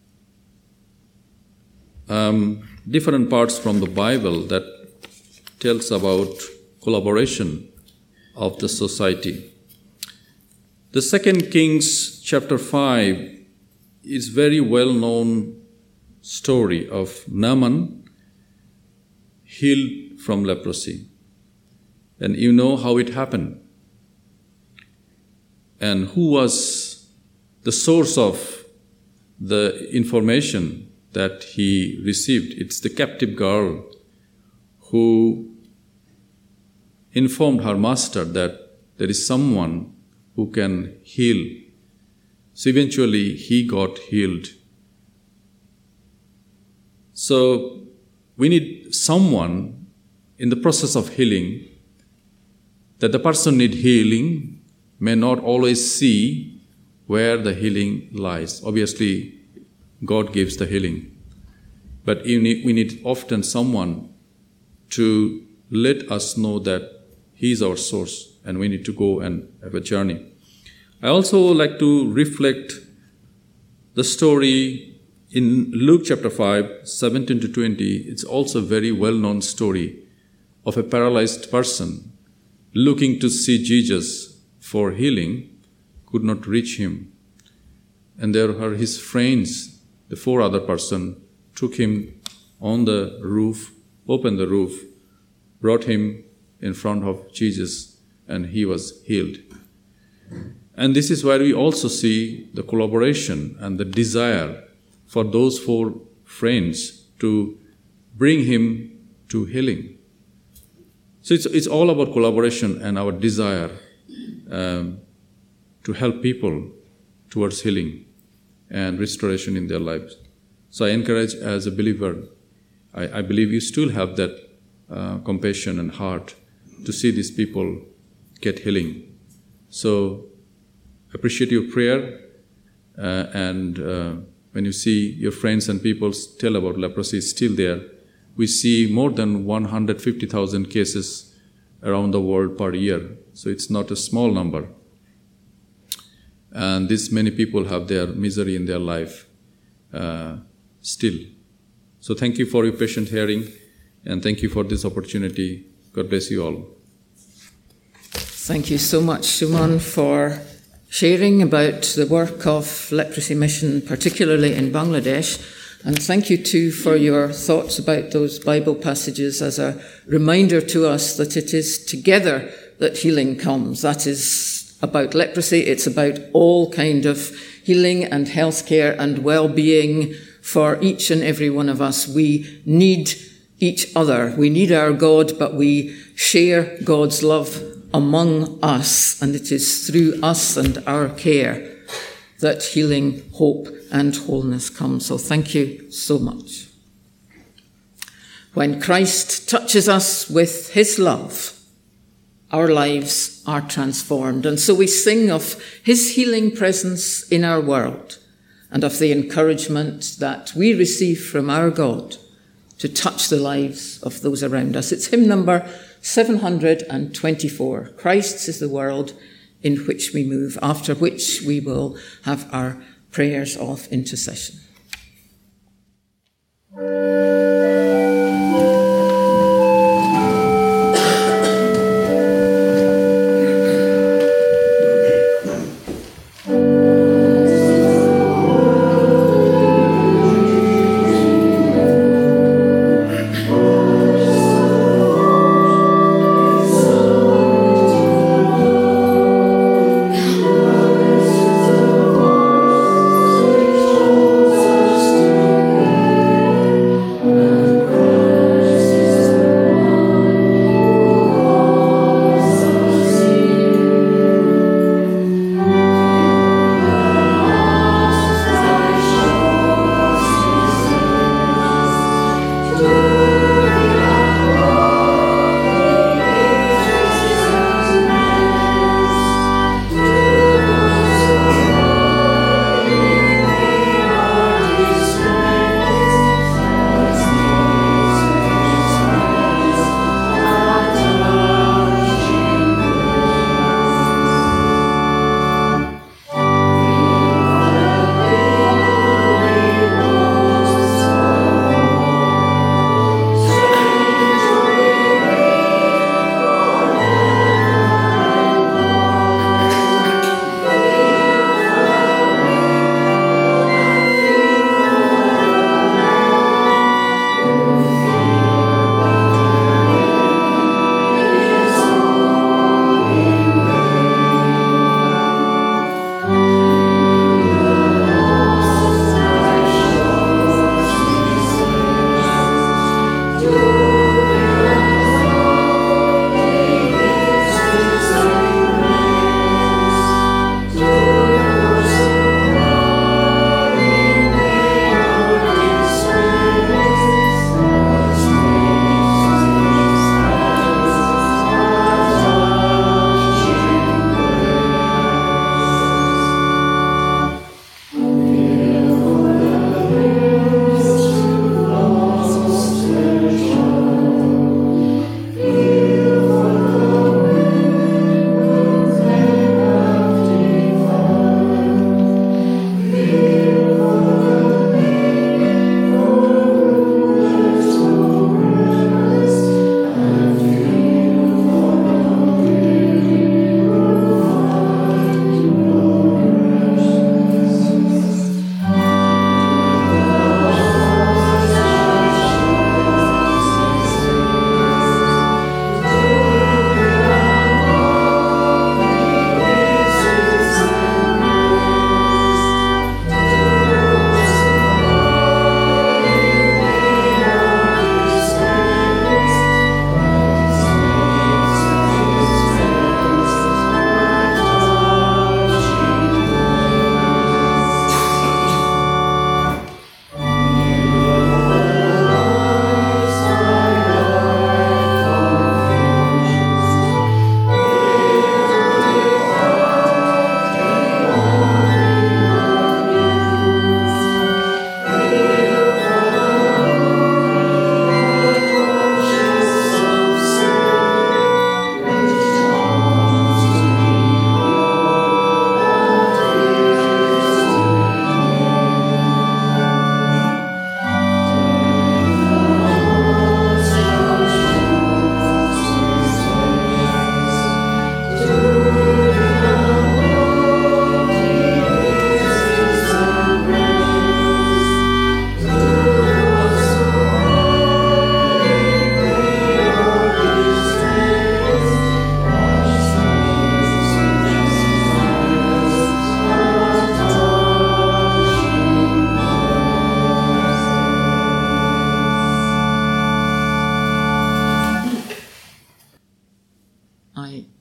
um, different parts from the Bible that tells about collaboration of the society. The Second Kings chapter five is very well-known story of Naaman healed from leprosy. And you know how it happened. And who was the source of the information that he received? It's the captive girl who informed her master that there is someone who can heal. So eventually he got healed. So we need someone in the process of healing, that the person need healing may not always see where the healing lies. Obviously, God gives the healing. But you need, we need often someone to let us know that He is our source and we need to go and have a journey. I also like to reflect the story in Luke chapter five, seventeen to twenty. It's also a very well-known story of a paralyzed person looking to see Jesus for healing, could not reach him. And there are his friends, the four other person, took him on the roof, opened the roof, brought him in front of Jesus, and he was healed. And this is where we also see the collaboration and the desire for those four friends to bring him to healing. So it's, it's all about collaboration and our desire um, to help people towards healing and restoration in their lives. So I encourage, as a believer, I, I believe you still have that uh, compassion and heart to see these people get healing. So appreciate your prayer, uh, and uh, when you see your friends and people tell about leprosy is still there, we see more than one hundred fifty thousand cases around the world per year. So it's not a small number. And this many people have their misery in their life uh, still. So thank you for your patient hearing, and thank you for this opportunity. God bless you all. Thank you so much, Suman, for sharing about the work of Leprosy Mission, particularly in Bangladesh. And thank you too for your thoughts about those Bible passages as a reminder to us that it is together that healing comes. That is about leprosy. It's about all kind of healing and healthcare and well-being for each and every one of us. We need each other. We need our God, but we share God's love among us, and it is through us and our care that healing, hope, and wholeness comes. So thank you so much. When Christ touches us with his love, our lives are transformed. And so we sing of his healing presence in our world and of the encouragement that we receive from our God to touch the lives of those around us. It's hymn number seven hundred twenty-four. Christ is the world in which we move, after which we will have our prayers of intercession. Oh,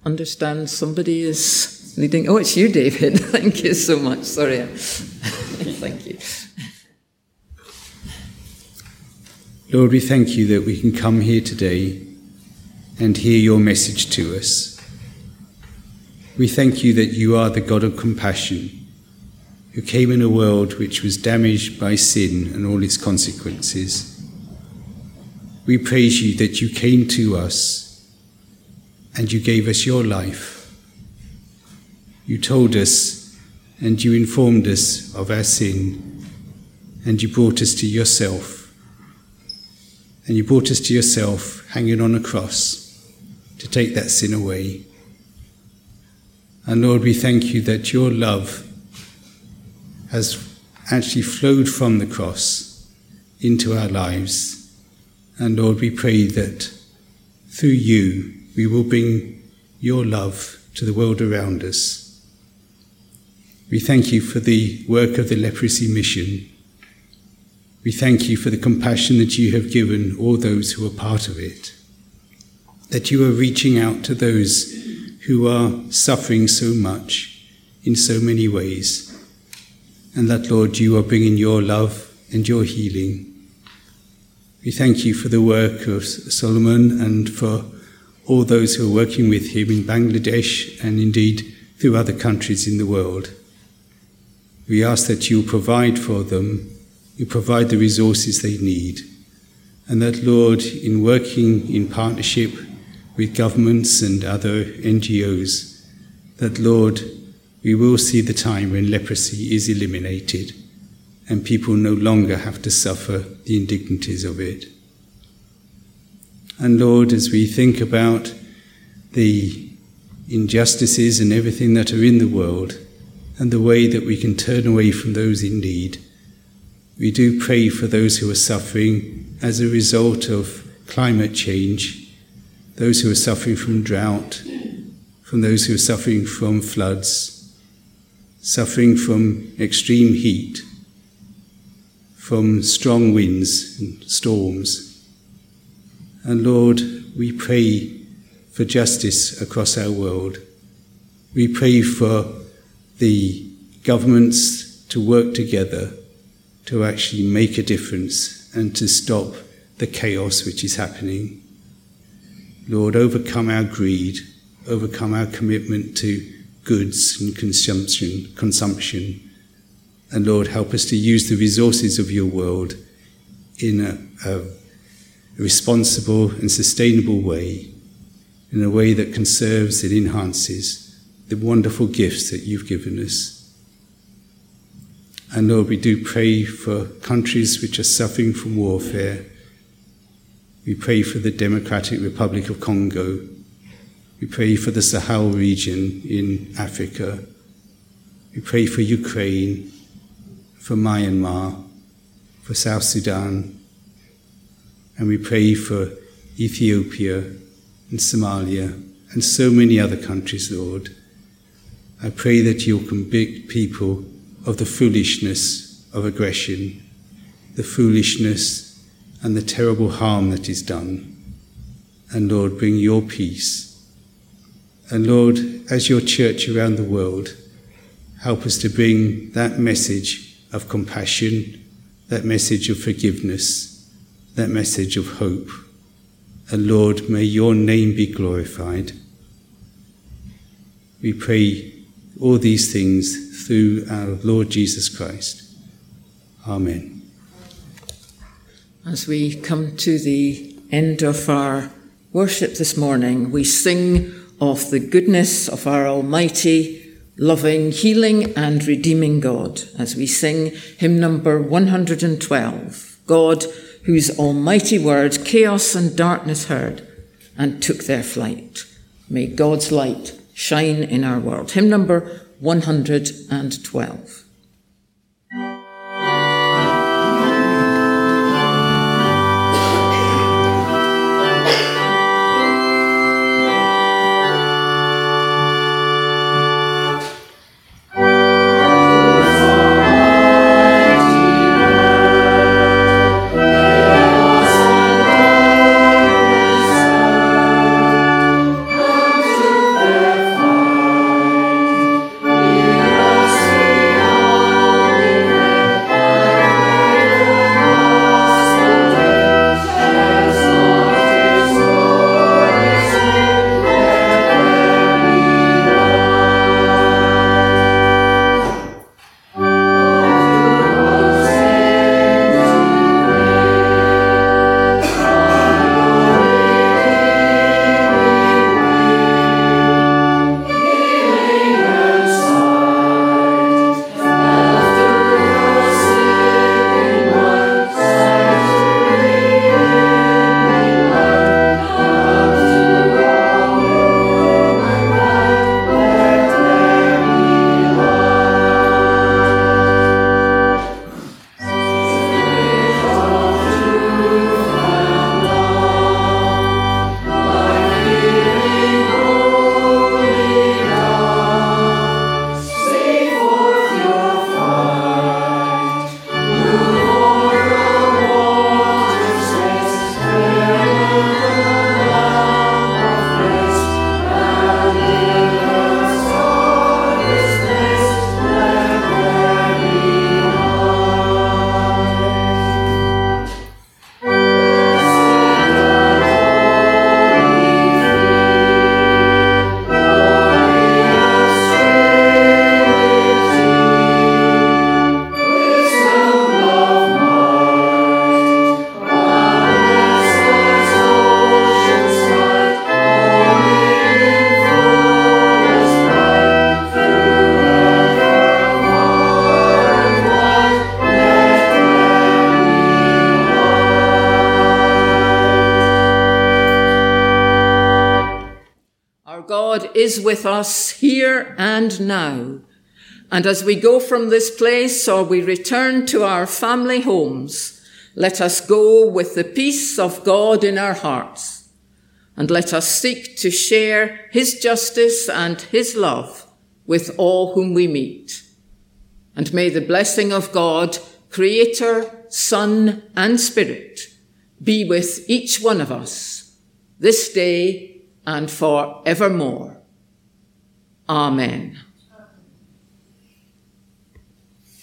understand somebody is leading. Oh, it's you, David. Thank you so much. Sorry. Thank you. Lord, we thank you that we can come here today and hear your message to us. We thank you that you are the God of compassion, who came in a world which was damaged by sin and all its consequences. We praise you that you came to us and you gave us your life. You told us and you informed us of our sin, and you brought us to yourself. And you brought us to yourself hanging on a cross to take that sin away. And Lord, we thank you that your love has actually flowed from the cross into our lives. And Lord, we pray that through you, we will bring your love to the world around us. We thank you for the work of the leprosy mission. We thank you for the compassion that you have given all those who are part of it, that you are reaching out to those who are suffering so much in so many ways, and that, Lord, you are bringing your love and your healing. We thank you for the work of Solomon and for all those who are working with him in Bangladesh and indeed through other countries in the world. We ask that you provide for them, you provide the resources they need, and that, Lord, in working in partnership with governments and other N G Os, that, Lord, we will see the time when leprosy is eliminated and people no longer have to suffer the indignities of it. And Lord, as we think about the injustices and everything that are in the world and the way that we can turn away from those in need, we do pray for those who are suffering as a result of climate change, those who are suffering from drought, from those who are suffering from floods, suffering from extreme heat, from strong winds and storms. And Lord, we pray for justice across our world. We pray for the governments to work together to actually make a difference and to stop the chaos which is happening. Lord, overcome our greed, overcome our commitment to goods and consumption, consumption. And Lord, help us to use the resources of your world in a, a responsible and sustainable way, in a way that conserves and enhances the wonderful gifts that you've given us. And Lord, we do pray for countries which are suffering from warfare. We pray for the Democratic Republic of Congo. We pray for the Sahel region in Africa. We pray for Ukraine, for Myanmar, for South Sudan. And we pray for Ethiopia and Somalia and so many other countries, Lord. I pray that you'll convict people of the foolishness of aggression, the foolishness and the terrible harm that is done. And Lord, bring your peace. And Lord, as your church around the world, help us to bring that message of compassion, that message of forgiveness, that message of hope. And Lord, may your name be glorified. We pray all these things through our Lord Jesus Christ. Amen. As we come to the end of our worship this morning, we sing of the goodness of our almighty, loving, healing and redeeming God, as we sing hymn number one hundred twelve, God, whose almighty word chaos and darkness heard and took their flight. May God's light shine in our world. Hymn number one hundred twelve. Thank you. God is with us here and now. And as we go from this place or we return to our family homes, let us go with the peace of God in our hearts. And let us seek to share his justice and his love with all whom we meet. And may the blessing of God, Creator, Son, and Spirit, be with each one of us this day and for evermore. Amen.